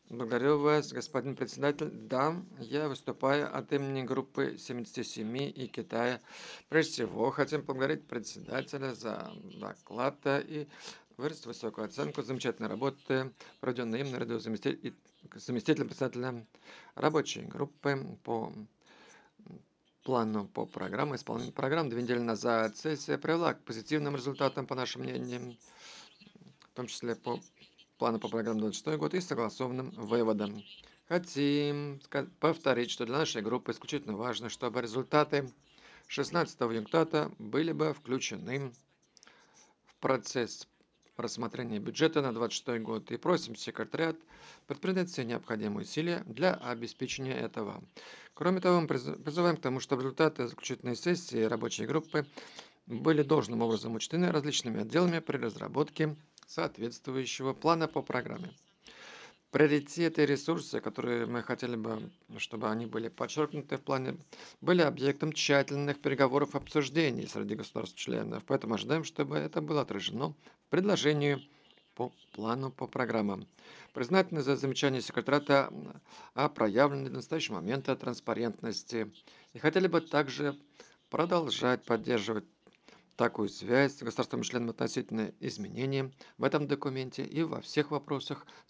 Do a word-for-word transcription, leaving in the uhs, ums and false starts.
Благодарю вас, господин председатель. Да, я выступаю от имени группы семидесяти семи и Китая. Прежде всего, хотим поблагодарить председателя за доклад э, и выразить высокую оценку замечательной работы, проведенной им наряду с заместитель- и заместителем председателя рабочей группы по плану по программе, исполнения программ. Две недели назад сессия привела к позитивным результатам, по нашим мнениям, в том числе по плану по программе двадцать шестой год и согласованным выводам. Хотим ска- повторить, что для нашей группы исключительно важно, чтобы результаты шестнадцатого юнктата были бы включены в процесс рассмотрения бюджета на двадцать шестой год и просим секретариат предпринять все необходимые усилия для обеспечения этого. Кроме того, мы приз- призываем к тому, чтобы результаты заключительной сессии рабочей группы были должным образом учтены различными отделами при разработке соответствующего плана по программе. Приоритеты и ресурсы, которые мы хотели бы, чтобы они были подчеркнуты в плане, были объектом тщательных переговоров и обсуждений среди государств-членов. Поэтому ожидаем, чтобы это было отражено в предложении по плану по программам. Признательны за замечание секретарата м, о проявленной в настоящий момент транспарентности. И хотели бы также продолжать поддерживать такую связь с государственными членами относительно изменений в этом документе и во всех вопросах,